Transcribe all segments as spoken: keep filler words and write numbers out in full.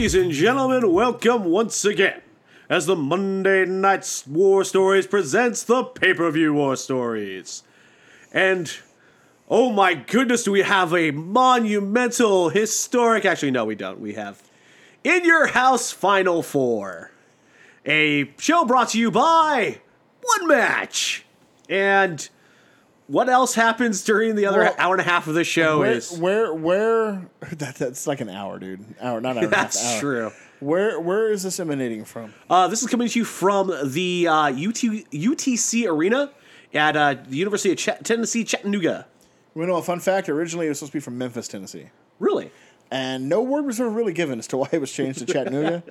Ladies and gentlemen, welcome once again as the Monday Night War Stories presents the pay-per-view War Stories. And, oh my goodness, do we have a monumental, historic... Actually, no, we don't. We have In Your House Final Four. A show brought to you by One Match. And... what else happens during the other well, hour and a half of the show where, is... Where, where, that, that's like an hour, dude. Hour, not hour and a half, That's hour. true. Where, where is this emanating from? Uh, this is coming to you from the uh, U T, U T C Arena at uh, the University of Ch- Tennessee, Chattanooga. You know, a fun fact, originally it was supposed to be from Memphis, Tennessee. Really? And no word was ever really given as to why it was changed to Chattanooga.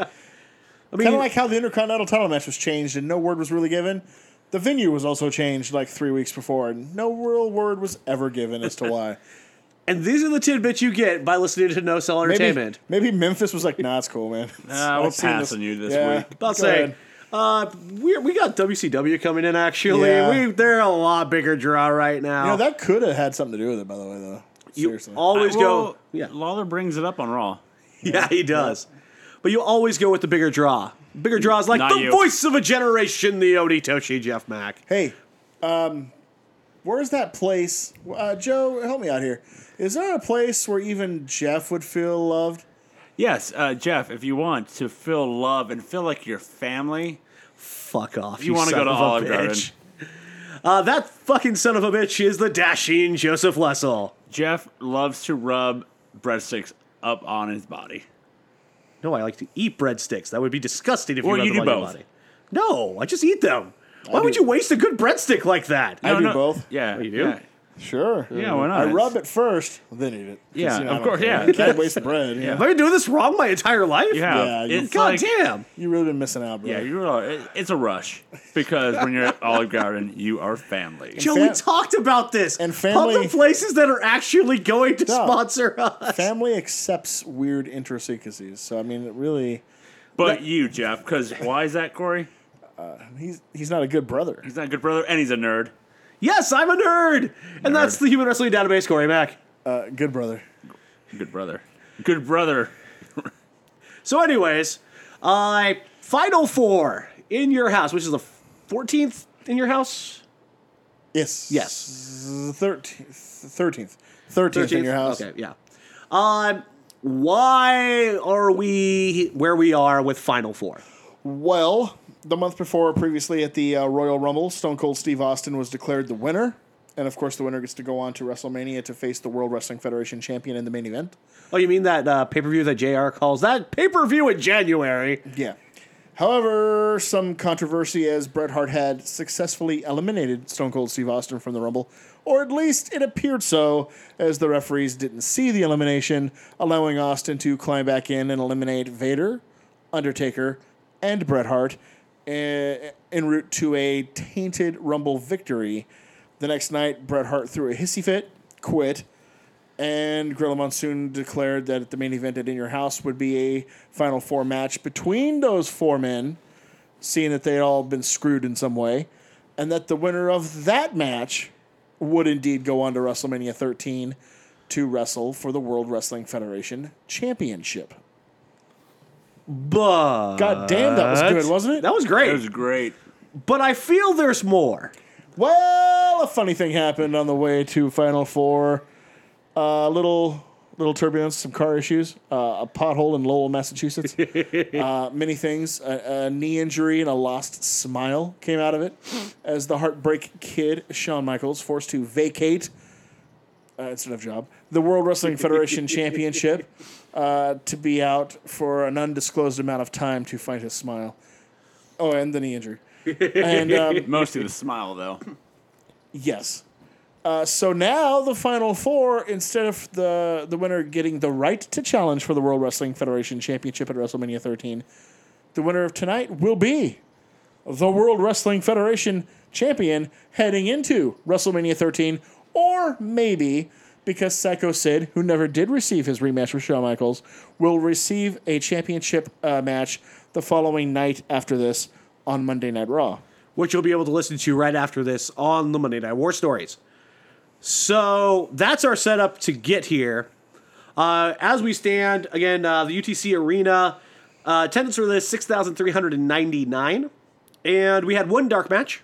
I mean, Kind of like how the Intercontinental title match was changed and no word was really given. The venue was also changed like three weeks before, and no real word was ever given as to why. and these are the tidbits you get by listening to No Cell Entertainment. Maybe, maybe Memphis was like, nah, it's cool, man. Nah, we're I've seen passing you this Yeah, week. I'll go say, ahead. uh, we we got W C W coming in, actually. Yeah. We They're a lot bigger draw right now. You know, that could have had something to do with it, by the way, though. you Seriously. always Uh, go... well, Yeah. Lawler brings it up on Raw. yeah, he does. But you always go with the bigger draw. Bigger draws like Not the you. voice of a generation, the Oditoshi Jeff Mack. Hey, um, where's that place? Uh, Joe, help me out here. Is there a place where even Jeff would feel loved? Yes, uh, Jeff, if you want to feel love and feel like your family, Fuck off, You you, wanna son go to of a Olive bitch. Uh, that fucking son of a bitch is the dashing Joseph Lessel. Jeff loves to rub breadsticks up on his body. No, I like to eat breadsticks. That would be disgusting if Well, you rubbed you them do on your both. body. No, I just eat them. Why I would do- you waste a good breadstick like that? I No, do no- both. Yeah. Oh, you do? Yeah, Sure. Yeah, why not? I rub it first, then eat it. 'Cause, Yeah, you know, of I don't course, care. yeah. You can't waste the bread. Yeah. Have I been doing this wrong my entire life? You have. Yeah, you- it's God like, damn. You really been missing out, bro. Yeah, you're, it- it's a rush. Because when you're at Olive Garden, you are family. Joe, fam- we talked about this. and family- Public places that are actually going to No. sponsor us. Family accepts weird idiosyncrasies. So, I mean, it really, But you, Jeff, because why is that, Corey? he's he's not a good brother. He's not a good brother, and he's a nerd. Yes, I'm a nerd. And Nerd. that's the Human Wrestling Database, Corey Mack. Uh, good brother. Good brother. Good brother. So anyways, uh, Final Four in your house, which is the fourteenth in your house? Yes. Yes. Thirteenth. Thirteenth. Thirteenth in your house. Okay, yeah. Um, why are we where we are with Final Four? Well, the month before, previously at the uh, Royal Rumble, Stone Cold Steve Austin was declared the winner. And, of course, the winner gets to go on to WrestleMania to face the World Wrestling Federation champion in the main event. Oh, you mean that uh, pay-per-view that J R calls that pay-per-view in January? Yeah. However, some controversy as Bret Hart had successfully eliminated Stone Cold Steve Austin from the Rumble, or at least it appeared so, as the referees didn't see the elimination, allowing Austin to climb back in and eliminate Vader, Undertaker, and Bret Hart uh, en route to a tainted Rumble victory. The next night, Bret Hart threw a hissy fit, quit, and Gorilla Monsoon declared that at the main event at In Your House would be a Final Four match between those four men, seeing that they had all been screwed in some way, and that the winner of that match would indeed go on to WrestleMania thirteen to wrestle for the World Wrestling Federation Championship. But God damn, that was good, wasn't it? That was great. It was great. But I feel there's more. Well, a funny thing happened on the way to Final Four. A uh, little little turbulence, some car issues, uh, a pothole in Lowell, Massachusetts. uh, many things. A, a knee injury and a lost smile came out of it as the Heartbreak Kid, Shawn Michaels, forced to vacate, uh, instead of job, the World Wrestling Federation Championship uh, to be out for an undisclosed amount of time to find his smile. Oh, and the knee injury. And um, Mostly the smile, though. yes. Uh, so now the Final Four, instead of the, the winner getting the right to challenge for the World Wrestling Federation Championship at WrestleMania thirteen, the winner of tonight will be the World Wrestling Federation Champion heading into WrestleMania thirteen, or maybe because Psycho Sid, who never did receive his rematch with Shawn Michaels, will receive a championship uh, match the following night after this on Monday Night Raw. Which you'll be able to listen to right after this on the Monday Night War Stories. So that's our setup to get here. Uh, as we stand, again, uh, the U T C Arena Uh, attendance for this, six thousand three hundred ninety-nine. And we had one dark match,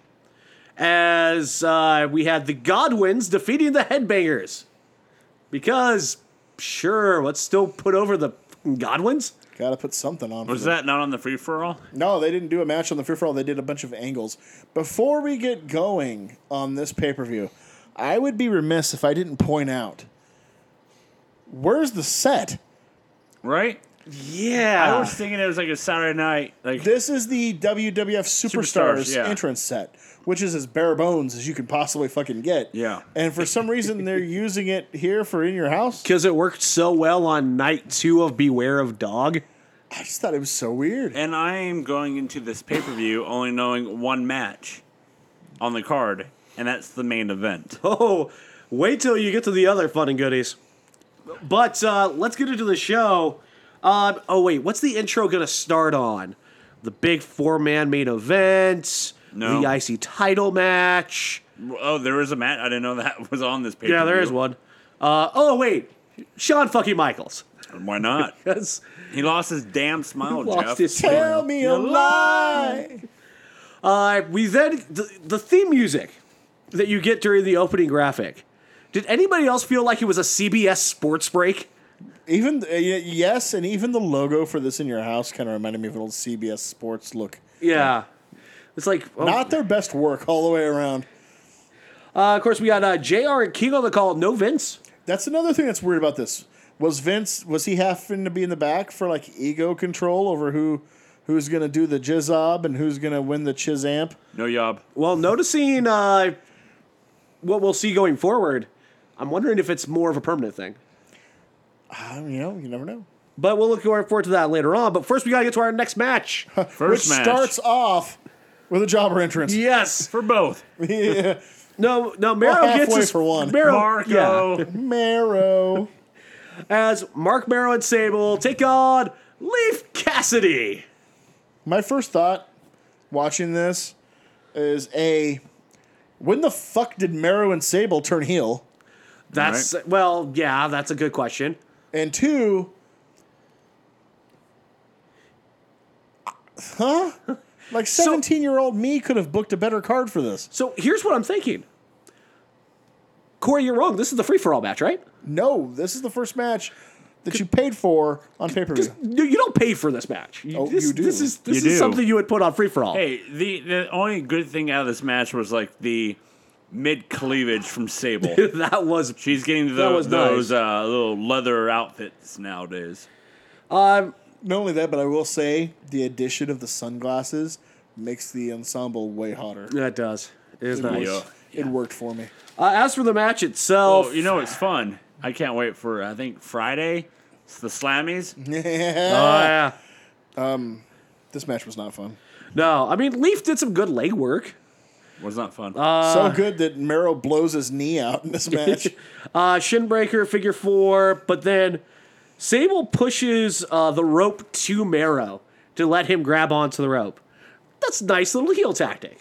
as uh, we had the Godwins defeating the Headbangers. Because, sure, let's still put over the Godwins. Gotta put something on. Was for them. that not on the free for all? No, they didn't do a match on the free for all. They did a bunch of angles. Before we get going on this pay per view, I would be remiss if I didn't point out where's the set. Right? Yeah. I was thinking it was like a Saturday night. Like This is the W W F Superstars, Superstars, yeah. entrance set, which is as bare bones as you can possibly fucking get. Yeah. And for some reason, they're using it here for In Your House. Because it worked so well on night two of Beware of Dog. I just thought it was so weird. And I am going into this pay per view only knowing one match on the card, and that's the main event. Oh, wait till you get to the other fun and goodies. But uh, let's get into the show. Uh, oh, wait, what's the intro going to start on? The big four-man main event, No. the I C title match. Oh, there is a match. I didn't know that was on this pay per view. Yeah, there is one. Uh, oh, wait, Shawn fucking Michaels. Why not? Because He lost his damn smile, he lost Jeff. his Tell smile. me a lie. Uh, we then, the, the theme music that you get during the opening graphic. Did anybody else feel like it was a C B S sports break? Even uh, y- yes, and even the logo for this In Your House kind of reminded me of an old C B S Sports look. Yeah. It's like... oh. Not their best work all the way around. Uh, of course, we got uh, J R and King on the call. No Vince. That's another thing that's weird about this. Was Vince, was he having to be in the back for like ego control over who who's going to do the jizzob and who's going to win the chizamp? No yob. Well, noticing uh, what we'll see going forward, I'm wondering if it's more of a permanent thing. Um, you know, you never know. But we'll look forward to that later on. But first, we got to get to our next match. First Which match. starts off with a jobber entrance. Yes. For both. Yeah. No, no, Marrow Well, gets halfway his... for one. Marrow, Marco. yeah. Marrow. As Mark Marrow and Sable take on Leif Cassidy. My first thought watching this is A, when the fuck did Marrow and Sable turn heel? That's, well, yeah, that's a good question. And two, huh? Like seventeen-year-old me could have booked a better card for this. So here's what I'm thinking. Corey, you're wrong. This is the free-for-all match, right? No, this is the first match that you paid for on pay-per-view. You you don't pay for this match. You- Oh, this, you do. This is this You is do. something you would put on free-for-all. Hey, the, the only good thing out of this match was like the mid cleavage from Sable. That was... She's getting That those, was nice. those uh, little leather outfits nowadays. Um, Not only that, but I will say the addition of the sunglasses makes the ensemble way hotter. that does. It is It nice. worked- It worked for me. Uh, as for the match itself... Oh, you know it's fun. I can't wait for I think Friday. It's the Slammies. Oh, yeah. This match was not fun. No, I mean, Leaf did some good leg work. Was not fun. so good that Marrow blows his knee out in this match. Uh, Shinbreaker, figure four, but then Sable pushes uh, the rope to Marrow to let him grab onto the rope. That's a nice little heel tactic.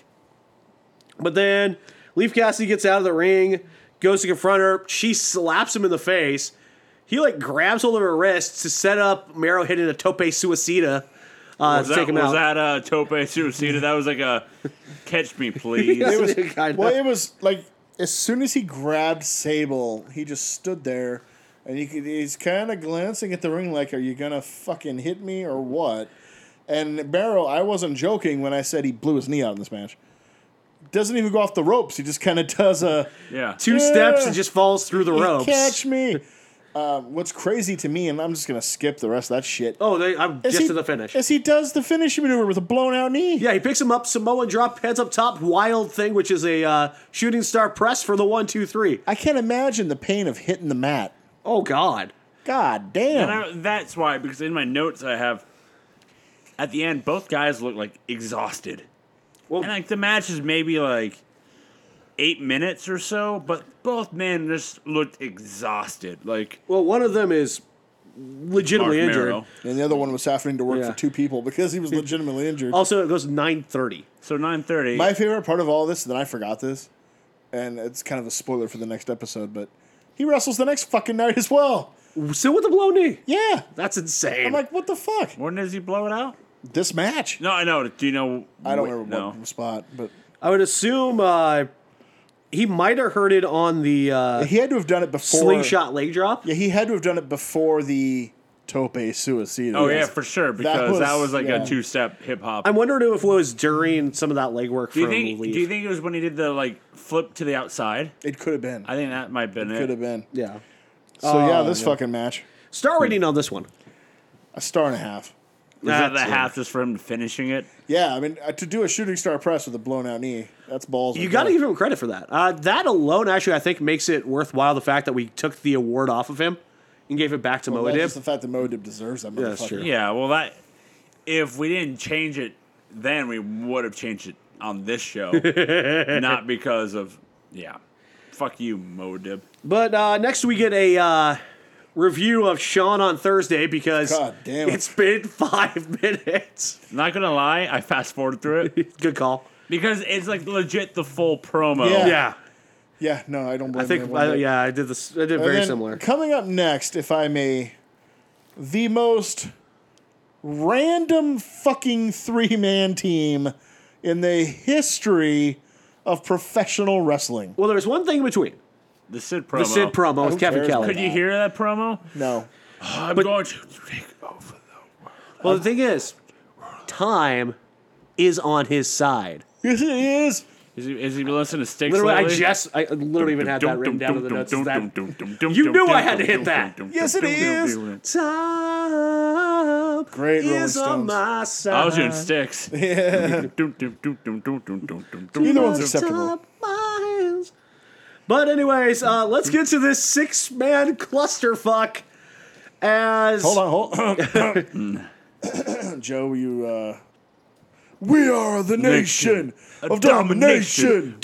But then Leaf Cassidy gets out of the ring, goes to confront her. She slaps him in the face. He like grabs hold of her wrist to set up Marrow hitting a tope suicida uh, was to that, take him was out. that uh, Tope Suicida? That was like a catch me please. It was Kinda. well, it was like as soon as he grabbed Sable, he just stood there, and you could, he's kind of glancing at the ring like, "Are you gonna fucking hit me or what?" And Barrow, I wasn't joking when I said he blew his knee out in this match. Doesn't even go off the ropes. He just kind of does a Yeah. Two Yeah. steps and just falls through the "You ropes. catch me." Um, what's crazy to me, and I'm just gonna skip the rest of that shit. Oh, they, I'm is just he, to the finish. As he does the finishing maneuver with a blown out knee. Yeah, he picks him up, Samoan drop, heads up top, wild thing, which is a uh, shooting star press for the one, two, three. I can't imagine the pain of hitting the mat. Oh, God. God damn. And I, that's why, because in my notes I have, at the end, both guys look like exhausted. Well, And like the match is maybe like eight minutes or so, but both men just looked exhausted. Like well, one of them is legitimately Mark injured. Marrow. And the other one was having to work Yeah. for two people because he was legitimately injured. Also, it goes nine thirty. So nine thirty. My favorite part of all this, and I forgot this, and it's kind of a spoiler for the next episode, but he wrestles the next fucking night as well. Still with the blow knee. Yeah. That's insane. I'm like, what the fuck? When does he blow it out? This match. No, I know. Do you know? I don't wh- remember No. what spot, but I would assume uh, he might have heard it on the uh, he had to have done it before. slingshot leg drop. Yeah, he had to have done it before the Tope Suicida. Oh yeah, for sure. Because that was, was- like yeah. a two-step hip hop. I'm wondering if it was during some of that legwork Do you from think? Leaf. Do you think it was when he did the like flip to the outside? It could have been. I think that might have been it. Could have been. Yeah. So yeah, Oh, this yeah. fucking match, Star rating on this one. a star and a half. Was that the That's it. half just for him finishing it? Yeah, I mean, uh, to do a shooting star press with a blown out knee, that's balls. You right got to there. give him credit for that. Uh, that alone, actually, I think makes it worthwhile. The fact that we took the award off of him and gave it back to Well, that's Moedib. just the fact that Moedib deserves that. Yeah, that's motherfucker. true. Yeah. Well, that if we didn't change it, then we would have changed it on this show, not because of yeah. Fuck you, Moedib. But uh, next we get a uh, review of Sean on Thursday because God damn it. it's been five minutes. Not gonna lie, I fast forwarded through it Good call. because it's like legit the full promo. Yeah. Yeah, Yeah, no, I don't blame I think you one I, bit. yeah I did this. I did And very then similar. Coming up next, if I may, the most random fucking three man team in the history of professional wrestling. Well, there's one thing in between The Sid promo. the Sid promo Who with Kevin cares Kelly. Could you hear that promo? No. I'm going to take over. Well, the thing is, time is on his side. Yes, it is. Is he, is he listening to Sticks Literally, I lately? just I literally even had that written down in the notes. Is that You knew I had to hit that. Yes, it is. time Great Rolling is on Stones. my side. I was doing Sticks. Yeah. Either Either one's acceptable. But anyways, uh, let's get to this six-man clusterfuck. As Hold on, hold on. Joe, you, uh... We are the nation of domination.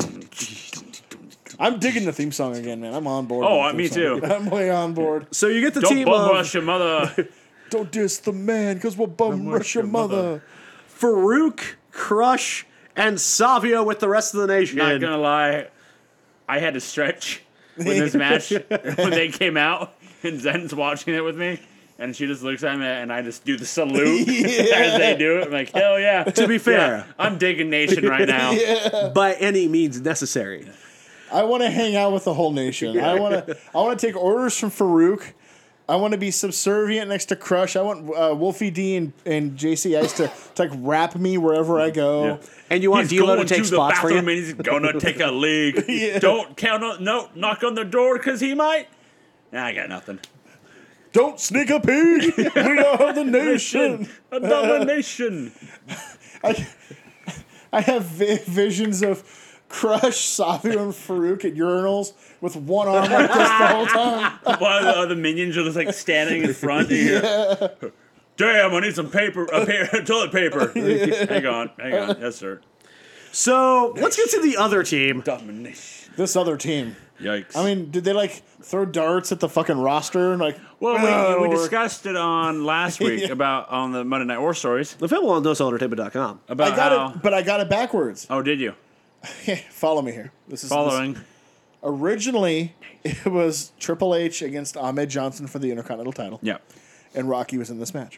I'm digging the theme song again, man. I'm on board. Oh, with the me theme song. too. I'm way on board. So you get the Don't team bum of rush your mother. Don't diss the man, because we'll bum rush your mother. Farouk, Crush, and Savio with the rest of the nation. Not gonna lie, I had to stretch with this match when they came out, and Zen's watching it with me, and she just looks at me, and I just do the salute as they do it. I'm like, hell yeah. To be fair, Yeah, I'm digging Nation right now. by any means necessary. I want to hang out with the whole nation. I want to. I want to take orders from Farouk. I want to be subservient next to Crush. I want uh, Wolfie D and, and J C Ice to, to like rap me wherever I go. Yeah. And you want He's D'Lo going to take to the spots for you? bathroom and he's gonna take a leak. Yeah. Don't count on no knock on the door because he might. Nah, I got nothing. Don't sneak a peek. We are the nation. A domination. I, I have vi- visions of Crush, Savio, and Farouk at urinals with one arm like this the whole time. One of the other minions are just like standing in front. And you're, damn, I need some paper, a pa- toilet paper. Hang on, hang on. Yes, sir. So let's get to the other team. Domination. This other team. Yikes. I mean, did they like throw darts at the fucking roster? Like, well, "Oh, we, we we're-" discussed it on last week about on the Monday Night War Stories Available on no cell entertainment dot com. about I got how. it, but I got it backwards. Oh, did you? Follow me here. This is Following. this- originally, it was Triple H against Ahmed Johnson for the Intercontinental title, Yeah. and Rocky was in this match.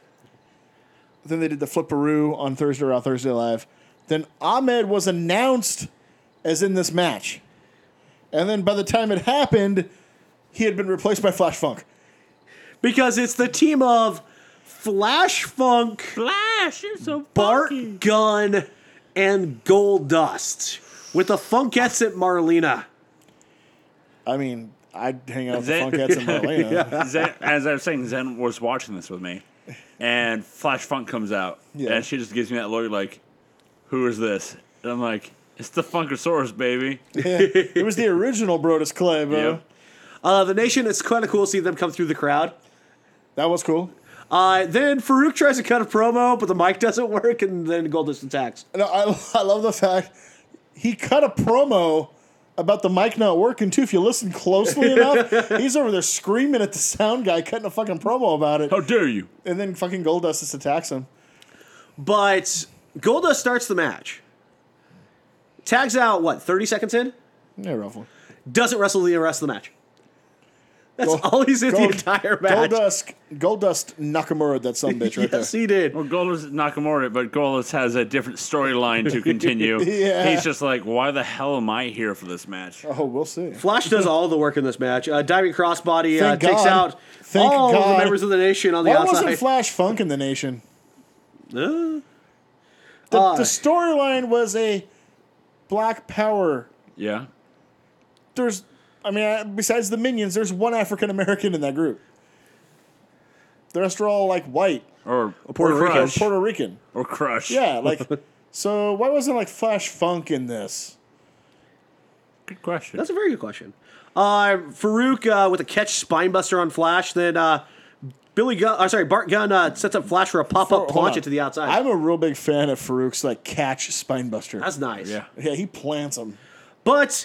Then they did the flipperoo on Thursday or Thursday Live. Then Ahmed was announced as in this match, and then by the time it happened, he had been replaced by Flash Funk. Because it's the team of Flash Funk, Flash, you're so Bart funky. Gunn, and Gold Dust. With the Funkettes at Marlena. I mean, I'd hang out with the Zen- Funkettes in Marlena. Zen, as I was saying, Zen was watching this with me, and Flash Funk comes out, Yeah. and she just gives me that look like, "Who is this?" And I'm like, "It's the Funkasaurus, baby." It was the original Brodus Clay, bro. Yep. Uh, the Nation, it's kind of cool to see them come through the crowd. That was cool. Uh, then Farouk tries to cut a promo, but the mic doesn't work, and then Goldust attacks. No, I, I love the fact he cut a promo about the mic not working too. If you listen closely enough, he's over there screaming at the sound guy, cutting a fucking promo about it, How dare you? and then fucking Goldust just attacks him. But Goldust starts the match. Tags out, what, thirty seconds in? Yeah, roughly. Doesn't wrestle the rest of the match. That's all he's in the entire match. Goldust, Goldust Nakamura, that son of a bitch right yes, there. he did. Well, Goldust Nakamura, but Goldust has a different storyline to continue. Yeah. He's just like, why the hell am I here for this match? Oh, we'll see. Flash does all the work in this match. Uh, diving crossbody uh, Thank takes God. out Thank all of God. the members of the Nation on the Why outside. wasn't Flash Funk in the Nation? Uh, The, Uh, the storyline was a Black Power. Yeah. There's, I mean, uh, besides the Minions, there's one African American in that group. The rest are all like white Or Puerto or Rican. or Crush. Puerto Rican. Or Crush. Yeah, like, so why wasn't like Flash Funk in this? Good question. That's a very good question. Uh, Farouk uh, with a catch spinebuster on Flash. Then uh, Billy Gunn, uh, sorry, Bart Gunn uh, sets up Flash for a pop Hold up on. launch it to the outside. I'm a real big fan of Farouk's like catch spinebuster. That's nice. Yeah. Yeah, he plants them. But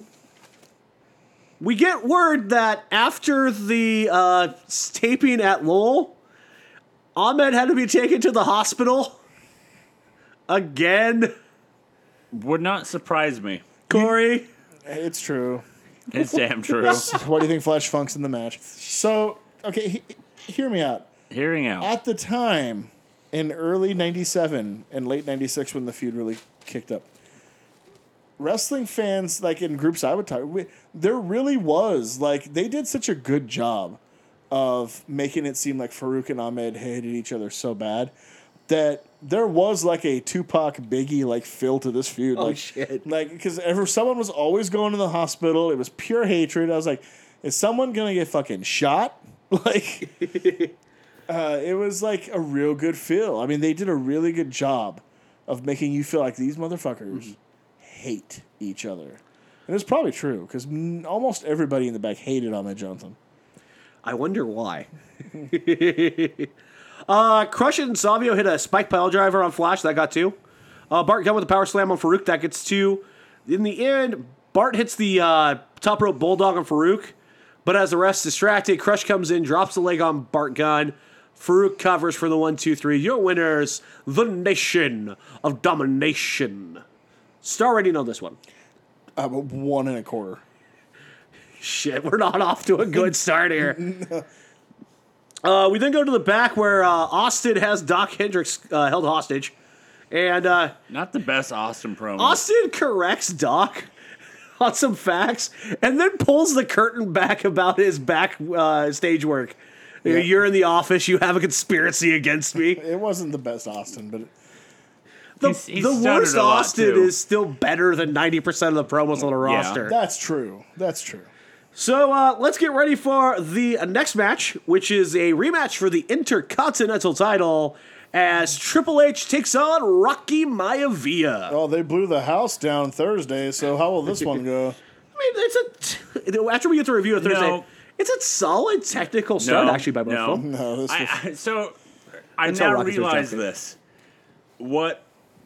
we get word that after the uh, taping at Lowell, Ahmed had to be taken to the hospital again. Would not surprise me. Corey. It's true. It's damn true. Why do you think Flash Funk's in the match? So, okay, he, hear me out. Hearing out. At the time, in early ninety-seven and late ninety-six when the feud really kicked up, wrestling fans, like in groups I would talk, we, there really was, like, they did such a good job of making it seem like Farouk and Ahmed hated each other so bad that there was like a Tupac Biggie like feel to this feud. Oh, like, shit. Like, because someone was always going to the hospital. It was pure hatred. I was like, is someone going to get fucking shot? Like, uh, it was like a real good feel. I mean, they did a really good job of making you feel like these motherfuckers Mm-hmm. hate hate each other. And it's probably true because almost everybody in the back hated Ahmed Johnson. I wonder why. uh, Crush and Savio hit a spike pile driver on Flash. That got two. Uh, Bart Gunn with a power slam on Farouk. That gets two. In the end, Bart hits the uh, top rope bulldog on Farouk. But as the ref's distracted, Crush comes in, drops the leg on Bart Gunn. Farouk covers for the one, two, three. Your winners, the Nation of Domination. Star rating on this one. Uh, but one and a quarter. Shit, we're not off to a good start here. Uh, we then go to the back where uh, Austin has Doc Hendricks uh, held hostage. And uh, Not the best Austin promo. Austin corrects Doc on some facts and then pulls the curtain back about his back uh, stage work. Yeah. You're in the office, you have a conspiracy against me. It wasn't the best Austin, but The, He's- he's the stuttered worst a lot, Austin too. is still better than ninety percent of the promos on the roster. that's true. That's true. So uh, let's get ready for the next match, which is a rematch for the Intercontinental title as Triple H takes on Rocky Maivia. Oh, they blew the house down Thursday, so how will this one go? I mean, it's a after we get to review it Thursday, No. it's a solid technical start No, actually by both no. of them. No, this was, I, I, so I That's how now Rocky's realize rejected. this. What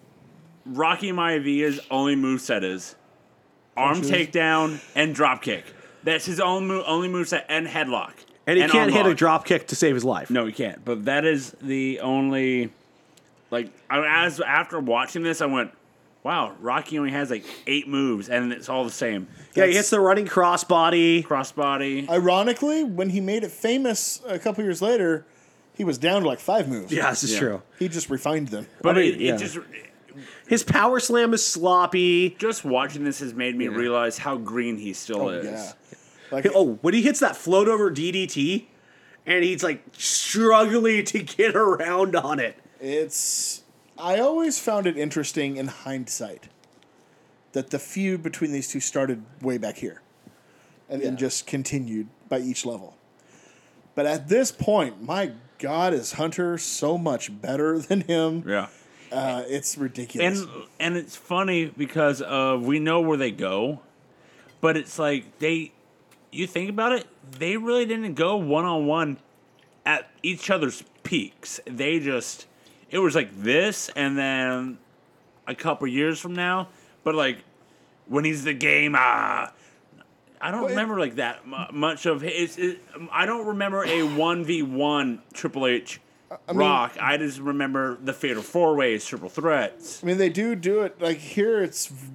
Rocky Maivia's only moveset is arm Punches. takedown and drop kick. That's his own move, only moveset and headlock. And he can't hit a armlock. drop kick to save his life. No, he can't. But that is the only. Like, I, as after watching this, I went, "Wow, Rocky only has like eight moves, and it's all the same." Yeah, he hits the running crossbody. Crossbody. ironically, when he made it famous a couple years later, he was down to like five moves. Yeah, this is Yeah. true. He just refined them. But I mean, it, yeah. it just His power slam is sloppy. just watching this has made me realize how green he still is. Yeah. Like, Oh, when he hits that float over D D T, and he's like struggling to get around on it. it's. I always found it interesting in hindsight that the feud between these two started way back here and then Yeah. just continued by each level. But at this point, my God, is Hunter so much better than him? Yeah. Uh, it's ridiculous. And and it's funny because uh, we know where they go, but it's like they, you think about it, they really didn't go one on one at each other's peaks. They just, it was like this, and then a couple years from now, but like when he's the game, ah. I don't Well, it- remember like that mu- much of his. It, I don't remember a one v one Triple H mean- Rock. I just remember the Fatal Four Ways, Triple Threats. I mean, they do do it like here. It's v-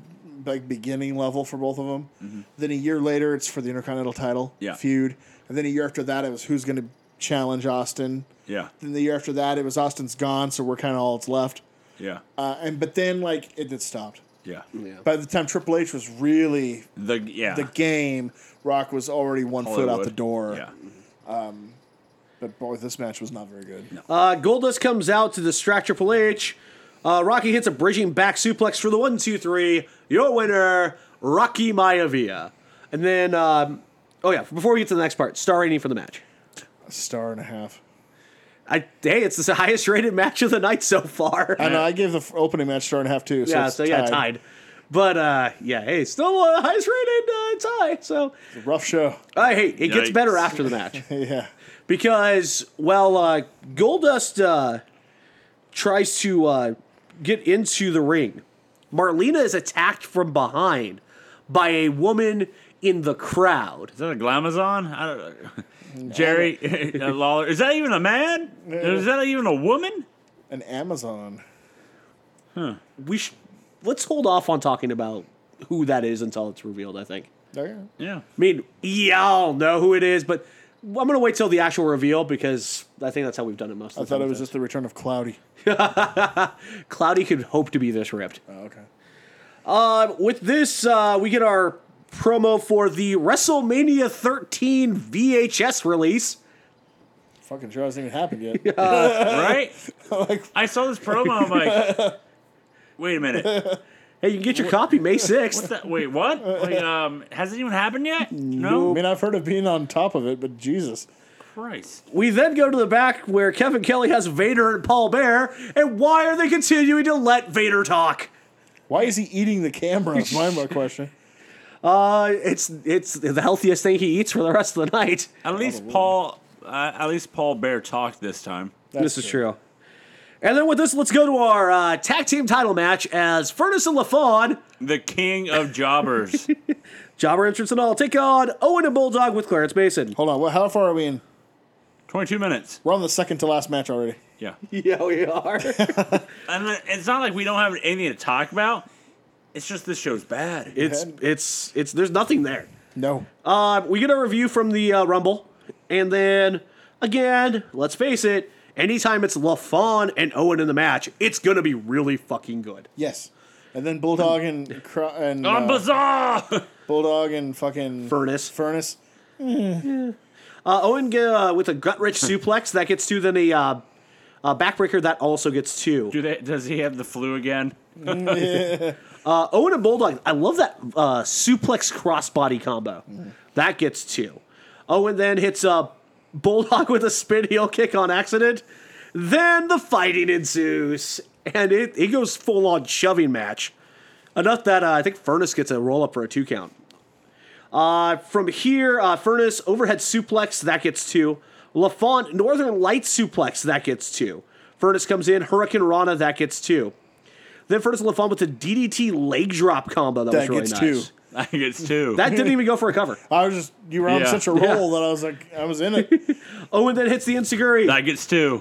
like beginning level for both of them. Mm-hmm. Then a year later, it's for the Intercontinental title Yeah. feud. And then a year after that, it was who's going to challenge Austin. Yeah. Then the year after that, it was Austin's gone, so we're kind of all that's left. Yeah. Uh, and but then like it had stopped. Yeah. Yeah. By the time Triple H was really The yeah. the game, Rock was already one foot out Hollywood. the door. Yeah. But boy, this match was not very good. Uh, Goldust comes out to distract Triple H. Uh, Rocky hits a bridging back suplex for the one, two, three. Your winner, Rocky Maivia. And then, um, oh yeah, before we get to the next part, star rating for the match. A star and a half. I, hey, it's the highest rated match of the night so far. I know. I gave the f- opening match star and a half too. So yeah, it's so yeah, tied. tied. But uh, yeah, hey, still uh, highest rated uh, tie. So It's a rough show. uh, hey, it gets Yikes. better after the match Yeah. because well, uh, Goldust uh, tries to uh, get into the ring. Marlena is attacked from behind by a woman in the crowd. Is that a Glamazon? I don't know. Jerry uh, Lawler. Is that even a man? Is that even a woman? An Amazon. We sh- let's hold off on talking about who that is until it's revealed. I think. Okay. Yeah. I mean, y'all know who it is, but I'm gonna wait till the actual reveal because I think that's how we've done it most I of the thought time. it was just the return of Cloudy. Cloudy could hope to be this ripped. Oh, okay. Uh, with this, uh, we get our promo for the WrestleMania thirteen V H S release. Fucking show hasn't even happened yet. Right? Like, I saw this promo. I'm like, wait a minute. Hey, you can get your copy May sixth. What's that? Wait, what? Like, um, has it even happened yet? I No. mean, I've heard of being on top of it, but Jesus. Christ. We then go to the back where Kevin Kelly has Vader and Paul Bear, and why are they continuing to let Vader talk? Why is he eating the camera? Is my my question. Uh, it's it's the healthiest thing he eats for the rest of the night. At least Paul. Uh, at least Paul Bear talked this time. That's this is true. And then with this, let's go to our uh, tag team title match as Furnace and LaFawn, The king of jobbers. jobber entrance and all, take on Owen and Bulldog with Clarence Mason. Hold on. Well, how far are we in? Twenty-two minutes. We're on the second to last match already. Yeah. Yeah, we are. And then it's not like we don't have anything to talk about. It's just this show's bad. it's it's it's there's nothing there. No. Uh, we get a review from the uh, Rumble, and then again, let's face it, anytime it's LaFawn and Owen in the match, it's gonna be really fucking good. Yes. And then Bulldog and Cro- and On uh, Bazaar! Bulldog and fucking Furnace. Furnace. Uh, Owen uh, with a gut wrench suplex that gets two, then a uh, uh, backbreaker that also gets two. Do they, does he have the flu again? Uh, Owen and Bulldog, I love that uh, suplex crossbody combo. That gets two. Owen then hits uh, Bulldog with a spin heel kick on accident. Then the fighting ensues, and it, it goes full on shoving match. Enough that uh, I think Furnace gets a roll up for a two count. Uh, from here, uh, Furnace overhead suplex, that gets two. LaFawn Northern Light suplex, that gets two. Furnace comes in, Hurricane Rana, that gets two. Then Furnace and LaFawn with the D D T leg drop combo, that, That was really gets nice. two. I think it's two. That didn't even go for a cover. I was just you were on Yeah. such a roll Yeah. that I was like I was in it. Owen then hits the Insiguri. that gets two.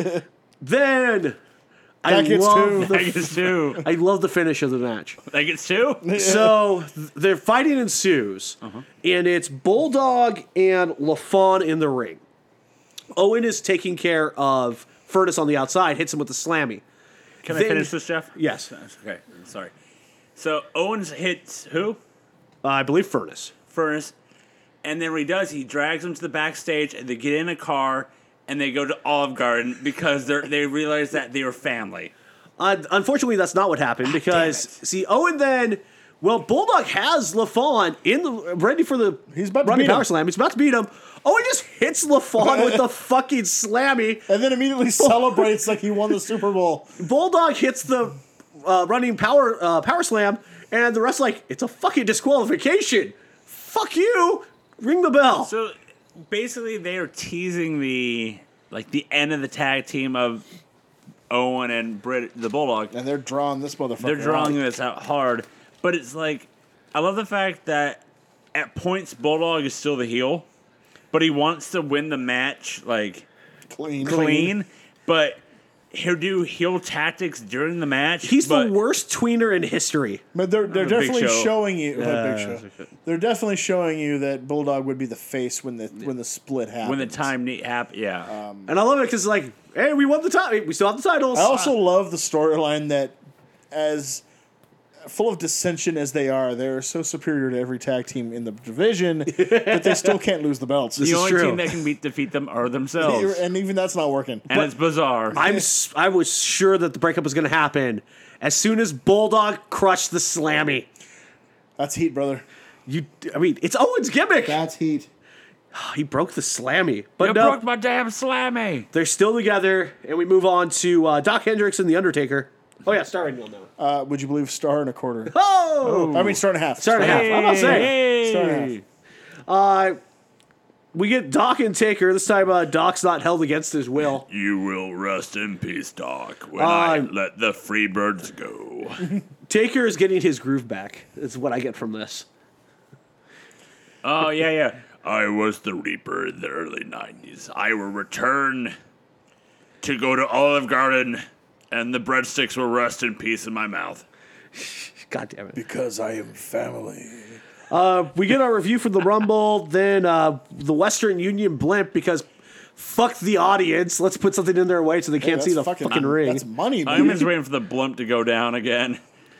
Then I That gets love two. That the gets two. I love the finish of the match. That gets two? So th- their fighting ensues, and it's Bulldog and LaFawn in the ring. Owen is taking care of Furnace on the outside, hits him with the slammy. Can Then- I finish this, Jeff? Yes, uh, Okay, sorry. So Owens hits who? I believe Furnace. Furnace. And then what he does, he drags him to the backstage, and they get in a car, and they go to Olive Garden because they they realize that they were family. Uh, unfortunately, that's not what happened because damn it. see, Owen then, well, Bulldog has LaFawn in the ready for the He's about to running beat power him. slam. He's about to beat him. Owen just hits LaFawn with the fucking slammy. And then immediately celebrates like he won the Super Bowl. Bulldog hits the uh, running power uh, power slam, and the rest like it's a fucking disqualification. Fuck you. Ring the bell. So basically, they are teasing the like the end of the tag team of Owen and Britt, the Bulldog. And they're drawing this motherfucker. They're drawing out. this out hard, but it's like I love the fact that at points Bulldog is still the heel, but he wants to win the match like clean. clean. But he'll do heel tactics during the match. He's but the worst tweener in history. But they're they're The Big definitely Show. showing you. what Yeah, Big that's Show. a good- They're definitely showing you that Bulldog would be the face when the when the split happens. when the time need happen, yeah. And I love it because, like, hey, we won the title. We still have the titles. I also love the storyline that, as full of dissension as they are, they're so superior to every tag team in the division that they still can't lose the belts. This the is only true. team that can beat defeat them are themselves, And even that's not working. and it's bizarre. I'm s- I was sure that the breakup was going to happen as soon as Bulldog crushed the Slammy. That's heat, brother. You, I mean, it's Owen's gimmick. That's heat. He broke the Slammy, but you no, broke my damn slammy. they're still together, and we move on to uh, Doc Hendricks and the Undertaker. Oh yeah, star rating on that one. Uh, would you believe star and a quarter? Oh, I mean, star and a half. star and a half. I'm about to say. Hey. Star and a half. Uh, we get Doc and Taker. This time, uh, Doc's not held against his will. You will rest in peace, Doc, when I let the free birds go. Taker is getting his groove back. Is what I get from this. Oh, yeah, yeah. I was the Reaper in the early nineties. I will return to go to Olive Garden, and the breadsticks will rest in peace in my mouth. God damn it. Because I am family. Uh, we get our review for the Rumble, then uh, the Western Union blimp because fuck the audience. Let's put something in their way so they can't That's see the fucking, fucking ring. That's money, I'm dude. just waiting for the blimp to go down again.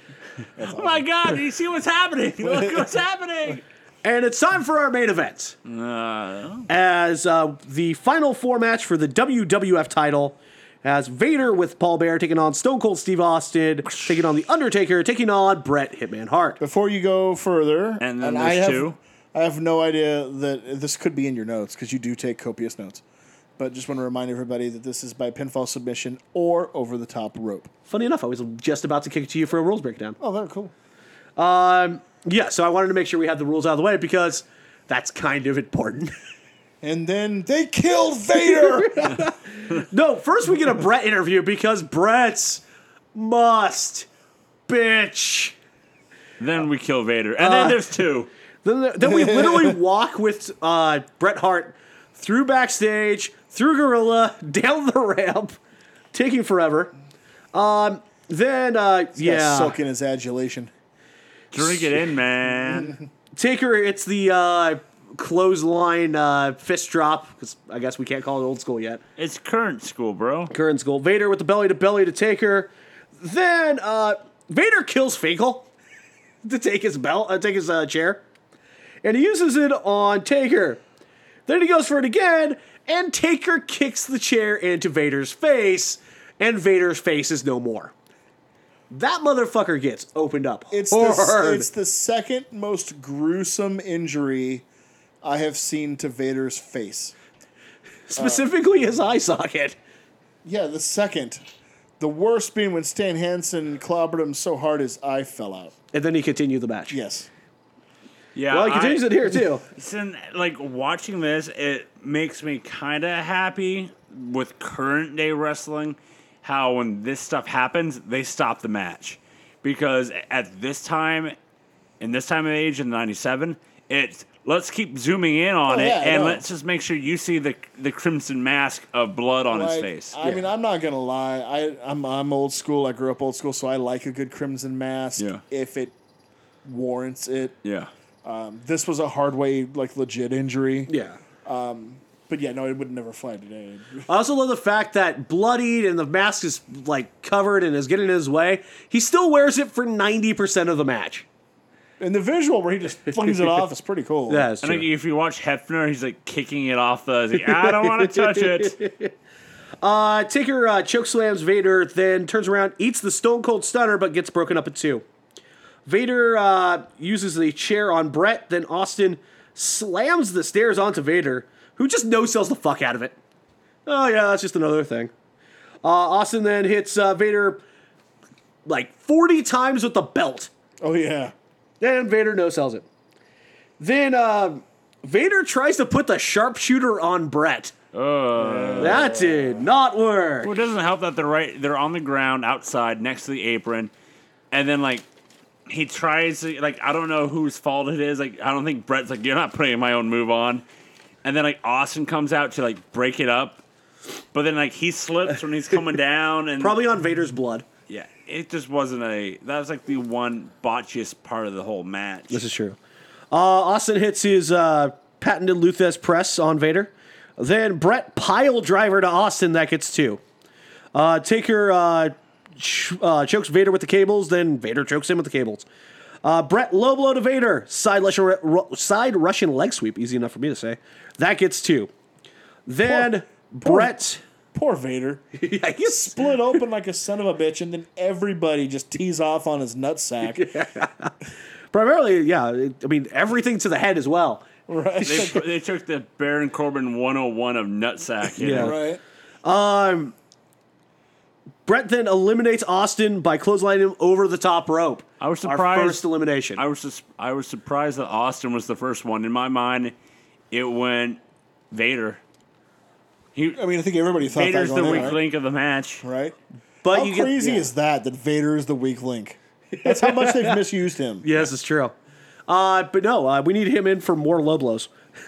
Oh my god, do you see what's happening? Look what's happening! And it's time for our main event. Uh, As uh, the final four match for the W W F title, as Vader with Paul Bearer taking on Stone Cold Steve Austin, taking on The Undertaker, taking on Bret Hitman Hart. Before you go further, And then I there's have, two. I have no idea that this could be in your notes because you do take copious notes. But just want to remind everybody that this is by pinfall submission or over the top rope. Funny enough, I was just about to kick it to you for a rules breakdown. Oh, they're cool. Um, yeah, so I wanted to make sure we had the rules out of the way because that's kind of important. And then they killed Vader. No, first we get a Bret interview because Bret's must bitch. then we kill Vader. And then there's two. Then, then we literally walk with uh, Bret Hart through backstage, through Gorilla, down the ramp, taking forever. Um, then, uh, Yeah. yeah, Soak in his adulation. Drink it in, man. Taker, it's the uh, clothesline uh, fist drop, because I guess we can't call it old school yet. It's current school, bro. Current school. Vader with the belly to belly to Taker. Then uh, Vader kills Finkel to take his belt, uh, take his uh, chair, and he uses it on Taker. Then he goes for it again, and Taker kicks the chair into Vader's face, and Vader's face is no more. That motherfucker gets opened up It's hard. the, it's the second most gruesome injury I have seen to Vader's face. Specifically his eye socket. Yeah, the second. The worst being when Stan Hansen clobbered him so hard his eye fell out. And then he continued the match. Yes. Yeah. Well, he continues I, it here, too. Since, like, watching this, it makes me kind of happy with current day wrestling. How when this stuff happens, they stop the match. Because at this time, in this time of age, in ninety-seven, it's let's keep zooming in on Oh, it, yeah, I and know. let's just make sure you see the the crimson mask of blood on his Like, face. I Yeah. mean, I'm not gonna lie. I I'm I'm old school. I grew up old school, so I like a good crimson mask Yeah. if it warrants it. Yeah. This was a hard way, like legit injury. Yeah. But yeah, no, it would never fly today. I also love the fact that bloodied and the mask is like covered and is getting in his way. He still wears it for ninety percent of the match. And the visual where he just flings it off is pretty cool. Yeah, that's I true. think if you watch Hefner, he's like kicking it off the. He's like, I don't want to touch it. Uh, Taker uh, chokeslams Vader, then turns around, eats the Stone Cold Stunner, but gets broken up in two. Vader uh, uses the chair on Bret, then Austin slams the stairs onto Vader, who just no-sells the fuck out of it. Oh yeah, that's just another thing. Uh, Austin then hits uh, Vader like forty times with the belt. Oh yeah. And Vader no-sells it. Then uh, Vader tries to put the sharpshooter on Bret. Uh, That did not work. well, it doesn't help that they're right. They're on the ground outside next to the apron, and then like he tries to like I don't know whose fault it is. Like I don't think Bret's like you're not putting my own move on, and then like Austin comes out to like break it up, but then like he slips when he's coming down, and Probably on Vader's blood. yeah, it just wasn't a. That was like the one botchiest part of the whole match. This is true. Uh, Austin hits his uh, patented Luthez press on Vader. Then Brett pile driver to Austin. That gets two. Uh, Taker uh, ch- uh, chokes Vader with the cables. Then Vader chokes him with the cables. Uh, Brett low blow to Vader. Side Russian, ru- side Russian leg sweep. Easy enough for me to say. That gets two. Then Poor- Brett. Poor Vader. Yeah, he's Split open like a son of a bitch, and then everybody just tees off on his nutsack. primarily, yeah. I mean, everything to the head as well. Right. They, they took the Baron Corbin one oh one of nutsack. You Yeah. know? Right. Brett then eliminates Austin by clotheslining him over the top rope. I was Our surprised. first elimination. I was sus- I was surprised that Austin was the first one. In my mind, it went Vader. He I mean, I think everybody thought Vader's that the going weak in, right? link of the match. Right? but How you get- crazy yeah. is that, that Vader is the weak link? That's how much they've misused him. Yes, it's true. Uh, but no, uh, we need him in for more low blows.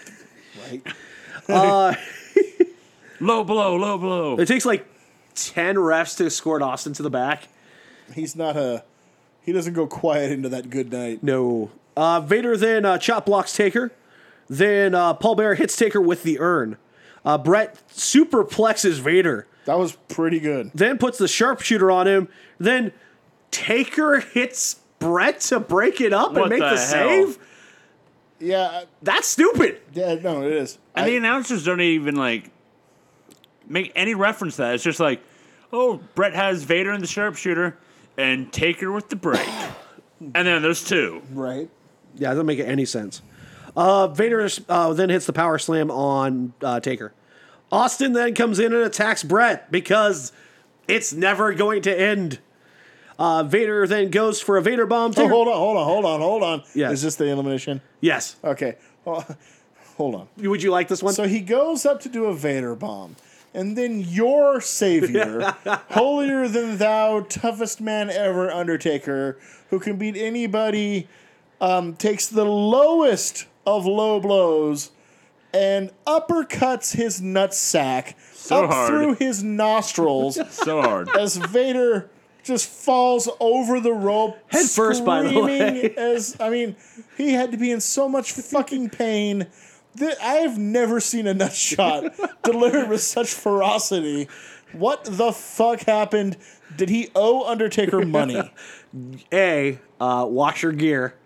Right? Low blow, low blow. It takes like ten refs to escort Austin to the back. He's not a... He doesn't go quiet into that good night. No. Uh, Vader then uh, chop blocks Taker. Then uh, Paul Bearer hits Taker with the urn. Uh, Brett superplexes Vader. That was pretty good. Then puts the sharpshooter on him. Then Taker hits Brett to break it up and What make the the, hell? save. Yeah, That's stupid. yeah, no, it is. And I- the announcers don't even like make any reference to that. It's just like, oh, Brett has Vader in the sharpshooter and Taker with the break. And then there's two. right? Yeah, it doesn't make any sense. Uh, Vader uh, then hits the power slam on uh, Taker. Austin then comes in and attacks Brett because it's never going to end. Uh, Vader then goes for a Vader bomb. Oh, Taker- hold on, hold on, hold on, hold on. Yes. Is this the elimination? yes. Okay. Oh, hold on. Would you like this one? So he goes up to do a Vader bomb. And then your savior, holier than thou, toughest man ever, Undertaker, who can beat anybody, um, takes the lowest of low blows and uppercuts his nutsack So up hard. through his nostrils So hard. as Vader just falls over the rope, Head first, by the screaming way. As I mean, he had to be in so much fucking pain. That I have never seen a nut shot delivered with such ferocity. What the fuck happened? Did he owe Undertaker money? A, uh, wash your gear.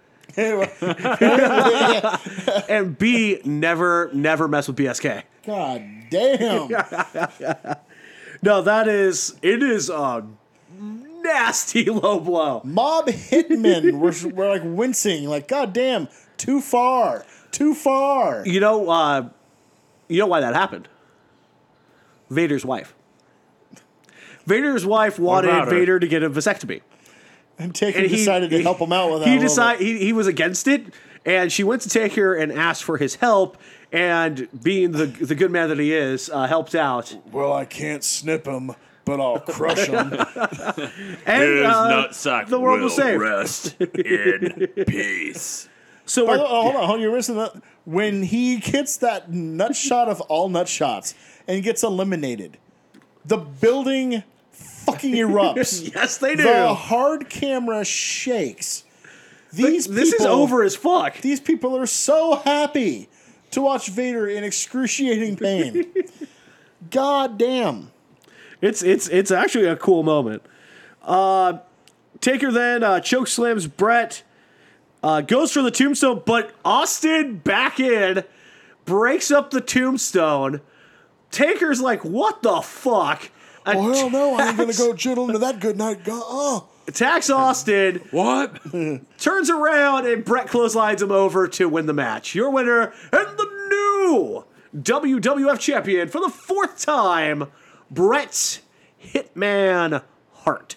And B, never, never mess with B S K. God damn. No, that is, it is a nasty low blow. Mob hitmen were, were like wincing, like, God damn, too far, too far. You know, uh, you know why that happened? Vader's wife. Vader's wife wanted about her? Vader to get a vasectomy. And Taker And he decided to he- help him out with that. He a little decided bit. he, he was against it, and she went to Taker and asked for his help. And being the the good man that he is, uh, helped out. Well, I can't snip him, but I'll crush him. And His uh, nutsack the world will was saved. rest in peace. So By we're, the way, hold on, hold on, you're missing that. When he gets that nut shot of all nut shots and gets eliminated, the building fucking erupts. yes, they do. The hard camera shakes. These this is people- over as fuck. These people are so happy to watch Vader in excruciating pain. God damn. It's it's it's actually a cool moment. Uh, Taker then uh, choke slams Brett, uh, goes for the tombstone, but Austin back in, breaks up the tombstone. Taker's like, what the fuck? Oh, hell no, I ain't gonna Attacks- go chittle into that good night. Go- oh. Attacks Austin, What? turns around, and Brett clotheslines him over to win the match. Your winner and the new W W F champion for the fourth time, Bret Hitman Hart.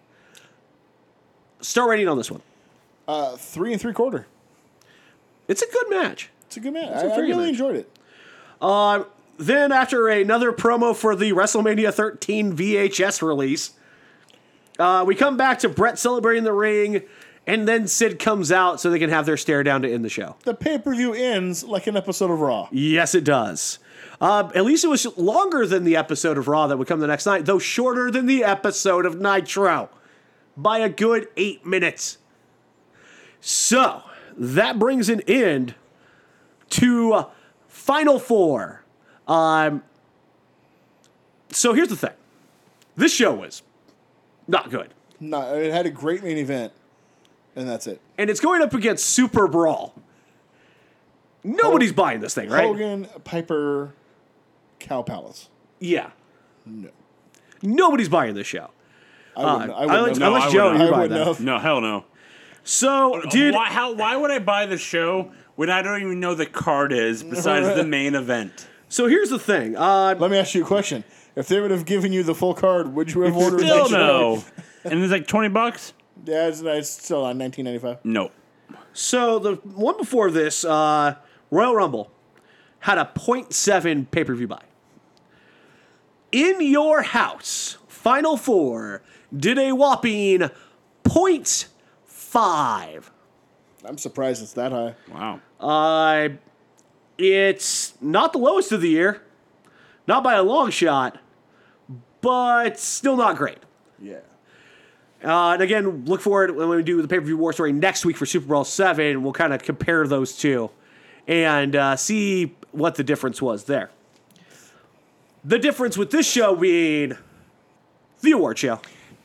Star rating on this one. Uh, three and three quarter. It's a good match. It's a good match. a I, I very good really match. enjoyed it. Uh, then, after another promo for the WrestleMania thirteen V H S release, uh, we come back to Brett celebrating the ring, And then Sid comes out so they can have their stare down to end the show. The pay-per-view ends like an episode of Raw. Yes, it does. Uh, at least it was longer than the episode of Raw that would come the next night, though shorter than the episode of Nitro by a good eight minutes. So, that brings an end to uh, Final Four. Um, so, here's the thing. This show was not good. No, it had a great main event, and that's it. And it's going up against Super Brawl. Nobody's buying this thing, right? Hogan, Piper, Cow Palace. Yeah. No. Nobody's buying this show. I wouldn't, Uh, I wouldn't unless have. unless I Joe, wouldn't you I buy wouldn't that. have. No, hell no. So, dude, why, how, why would I buy the show when I don't even know the card is besides the main event? so here's the thing. Uh, Let me ask you a question. If they would have given you the full card, would you have ordered Still that show? no. And it's like twenty bucks? Yeah, it's, it's still on nineteen ninety-five. No. so the one before this, uh, Royal Rumble, had a point seven pay-per-view buy. In Your House, Final Four did a whopping point five. I'm surprised it's that high. Wow. Uh, it's not the lowest of the year, not by a long shot, but still not great. Yeah. Uh, and again, look forward when we do the pay-per-view war story next week for Super Bowl seven. We'll kind of compare those two and uh, see what the difference was there. The difference with this show being the award show.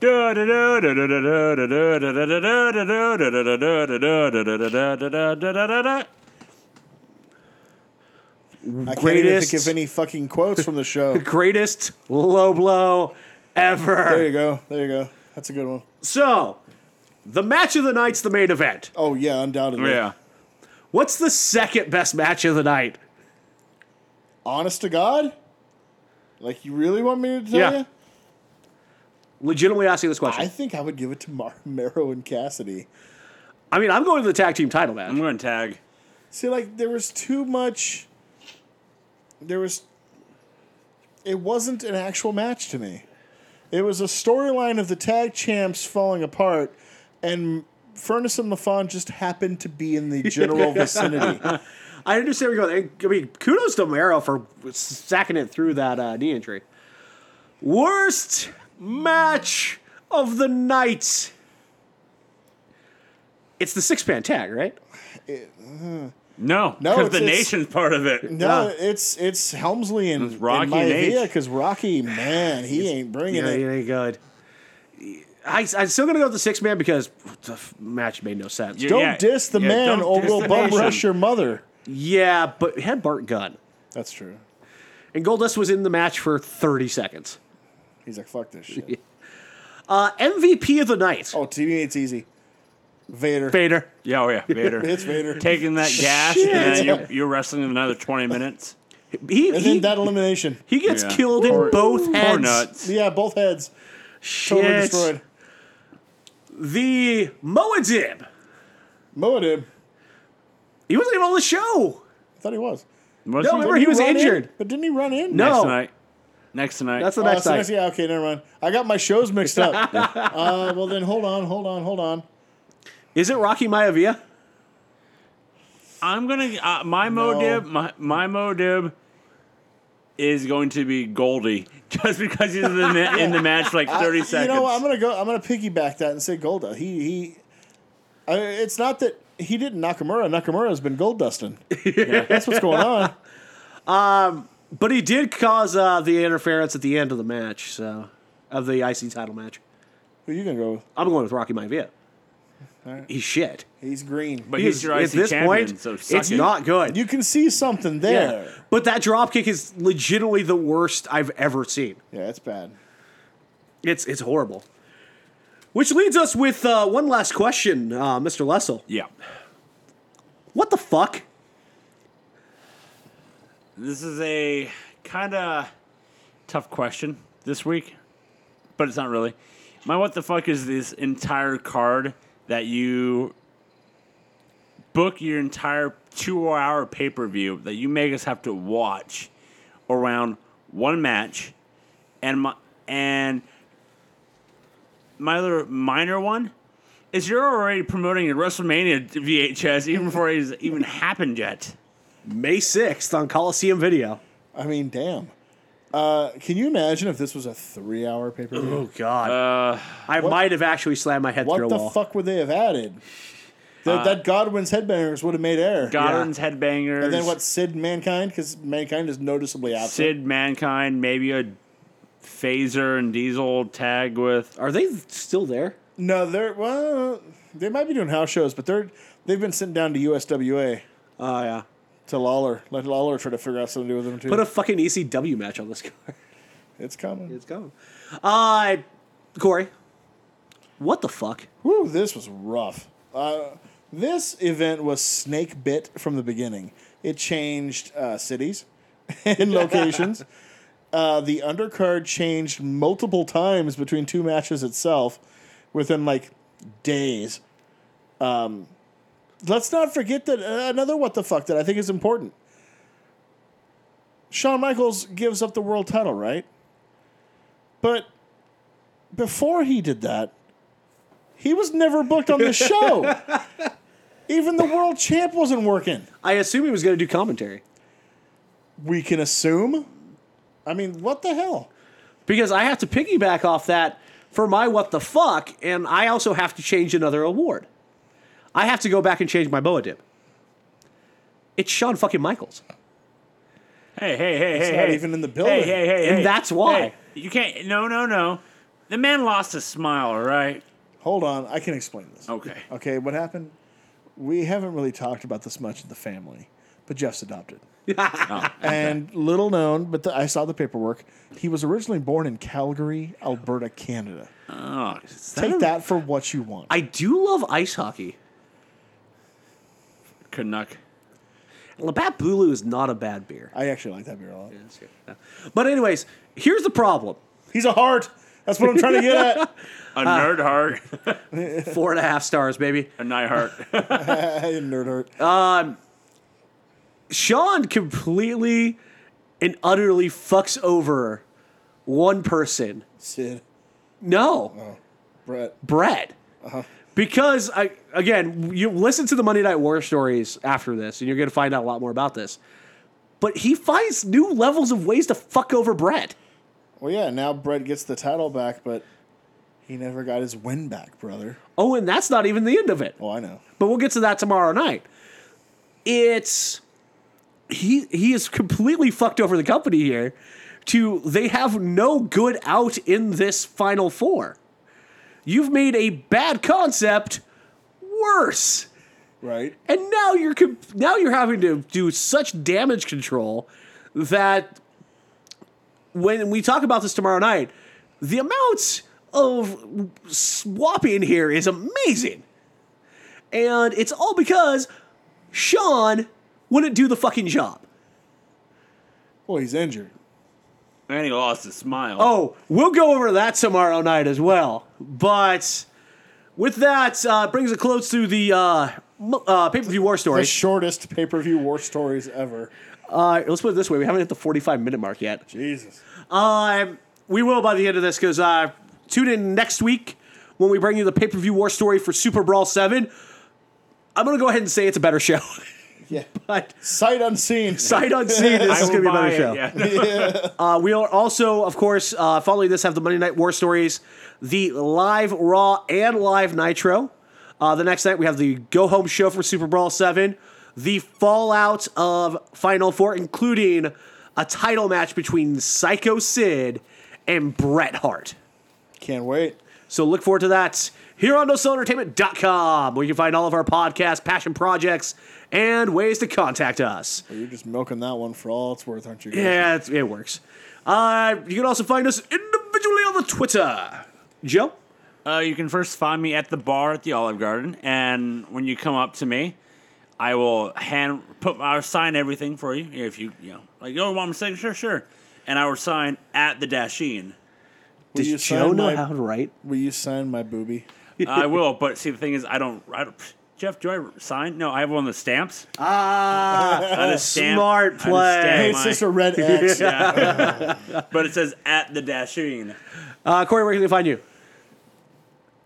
I can't even Greatest- think of any fucking quotes from the show. Greatest low blow ever. There you go. There you go. That's a good one. So, the match of the night's the main event. Oh, yeah, undoubtedly. Yeah. What's the second best match of the night? Honest to God? Like, you really want me to tell Yeah. you? Legitimately asking this question. I think I would give it to Mar- Mero and Cassidy. I mean, I'm going to the tag team title match. I'm going to tag. See, like, there was too much. There was. It wasn't an actual match to me. It was a storyline of the tag champs falling apart, and Furnace and LaFon just happened to be in the general vicinity. I understand where you're going. I mean, kudos to Mero for sacking it through that uh, knee injury. Worst match of the night. It's the six-man tag, right? No, No, because it's- the it's- nation's part of it. No, Yeah. it's it's Helmsley and, It's Rocky and and Maivia H. because Rocky, man, he ain't bringing Yeah, it. he ain't good. I, I'm still going to go with the six-man because the f- match made no sense. Yeah. Don't diss the man don't or diss we'll the bum nation. rush your mother. Yeah, but it had Bart Gunn. That's true. And Goldust was in the match for thirty seconds. He's like, fuck this shit. Uh, M V P of the night. Oh, to me, it's easy. Vader. Vader. Yeah, oh yeah, Vader. It's Vader. Taking that gas, and then you're, you're wrestling another twenty minutes. He, And he, then that elimination. he gets Yeah. killed in Poor- both Poor heads. nuts. Yeah, both heads. Totally Shit. destroyed. The Moadib. Moadib. He wasn't even on the show. I thought he was. Was No, he? remember he was run in? injured. But didn't he run in? No. Next tonight. Next tonight. That's the Oh, next so night. next- yeah, okay, never mind. I got my shows mixed up. uh, well, then hold on, hold on, hold on. Is it Rocky Maivia? I'm gonna uh, my No. Modib. My my Modib is going to be Goldie just because he's in the, ma- in the match for like thirty I- seconds. You know what? I'm gonna go. I'm gonna piggyback that and say Golda. He he. I, it's not that he didn't Nakamura. Nakamura's been gold dusting. That's what's going on. But he did cause uh, the interference at the end of the match, so of the I C title match. Who you gonna go with? I'm going with Rocky Maivia. He's shit. He's green. but He he's is- your I at C this champion, point, so suck it's it. not good. You can see something there. Yeah. But that dropkick is legitimately the worst I've ever seen. Yeah, it's bad. It's it's horrible. Which leads us with uh, one last question, uh, Mister Lessel. Yeah. What the fuck? This is a kind of tough question this week, but it's not really. My what the fuck is this entire card that you book your entire two-hour pay-per-view that you make us have to watch around one match, and my and my other minor one is you're already promoting a WrestleMania V H S even before it's even happened yet. May sixth on Coliseum Video. I mean, damn. Uh, can you imagine if this was a three-hour pay-per-view? Oh, God. Uh, I might have actually slammed my head What through a the wall. fuck would they have added? That, Uh, that Godwin's Headbangers would have made air. Godwin's Headbangers. And then what, Sid Mankind? Because Mankind is noticeably absent. Sid, Mankind, maybe a Phaser and Diesel tag with. Are they still there? No, they're, well, they might be doing house shows, but they're, they've been sent down to U S W A Oh, yeah. to Lawler. Let Lawler try to figure out something to do with them, too. Put a fucking E C W match on this card. it's coming. It's coming. Uh, Corey, what the fuck? Whew, this was rough. Uh, this event was snake bit from the beginning. It changed uh, cities and locations. Uh, the undercard changed multiple times between two matches itself within like days. Um, let's not forget that uh, another what the fuck that I think is important. Shawn Michaels gives up the world title, right? But before he did that, he was never booked on the show. Even the world champ wasn't working. I assume he was going to do commentary. We can assume. I mean, what the hell? Because I have to piggyback off that for my what the fuck, and I also have to change another award. I have to go back and change my Boa dip. It's Shawn fucking Michaels. Hey, hey, hey, It's hey, not hey. even in the building. Hey, hey, hey, And hey. that's why. Hey, you can't. No, no, no. The man lost a smile, all right? Hold on, I can explain this. Okay. Okay, what happened? We haven't really talked about this much in the family, but Jeff's adopted. Oh. And little known, but the, I saw the paperwork. He was originally born in Calgary, Alberta, Canada. Oh, Take that for what you want. I do love ice hockey. Canuck. Labatt Bulu is not a bad beer. I actually like that beer a lot. But anyways, here's the problem. He's a heart. That's what I'm trying to get at. A nerd heart. Four and a half stars, baby. A night heart. Nerd heart. Shawn completely and utterly fucks over one person. Sid. No, Brett. Brett. Because, I, again, you listen to the Monday Night War stories after this, and you're going to find out a lot more about this. But he finds new levels of ways to fuck over Brett. Well, yeah, now Brett gets the title back, but he never got his win back, brother. Oh, and that's not even the end of it. Oh, I know. But we'll get to that tomorrow night. It's... He he is completely fucked over the company here to they have no good out in this Final Four. You've made a bad concept worse. Right? And now you're comp- now you're having to do such damage control that when we talk about this tomorrow night, the amount of swapping here is amazing. And it's all because Shawn wouldn't do the fucking job. Well, he's injured. And he lost his smile. Oh, we'll go over that tomorrow night as well. But with that, uh, brings a close to the uh, uh, pay-per-view war story. The shortest pay-per-view war stories ever. Uh, let's put it this way. We haven't hit the forty-five minute mark yet. Jesus. Uh, we will by the end of this because uh, tune in next week when we bring you the pay-per-view war story for Super Brawl seven. I'm going to go ahead and say it's a better show. Yeah. But Sight unseen. sight unseen, this I is will going to be a buy better it, show. yeah. Uh, we are also, of course, uh, following this, have the Monday Night War Stories, the live Raw and live Nitro. Uh, the next night, we have the Go Home show for Super Brawl seven, the fallout of Final Four, including a title match between Psycho Sid and Bret Hart. Can't wait. So look forward to that here on no soul entertainment dot com, where you can find all of our podcasts, passion projects, and ways to contact us. Well, you're just milking that one for all it's worth, aren't you? Guys? Yeah, it's, it works. Uh, you can also find us individually on the Twitter. Joe? Uh, you can first find me at the bar at the Olive Garden, and when you come up to me, I will hand put I'll sign everything for you. If you you know like oh want my signature, sure, and I will sign at the Dasheen. Will you Does Joe sign know my, how to write? Will you sign my booby? I will, but see the thing is, I don't. I don't Jeff, do I sign? No, I have one of the stamps. Ah, I just stamp- smart I just play. stamp Hey, it's my- just a red X. Yeah. But it says at the Dasheen. Uh, Corey, where can they find you?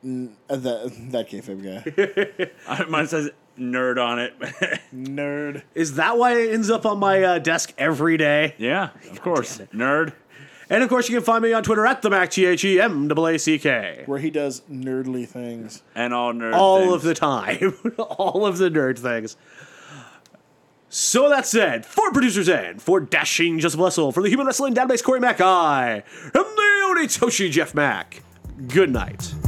Uh, that that kayfabe guy. Uh, Mine says nerd on it. Nerd. Is that why it ends up on my uh, desk every day? Yeah, of course. Nerd. And of course, you can find me on Twitter at the Mac T H E M A A C K. Where he does nerdly things. And all nerd All things. of the time. All of the nerd things. So that said, for producer Zen, for Dashing Joseph Lessel, for the Human Wrestling Database Corey Mackay, and the Onitoshi Jeff Mack, good night.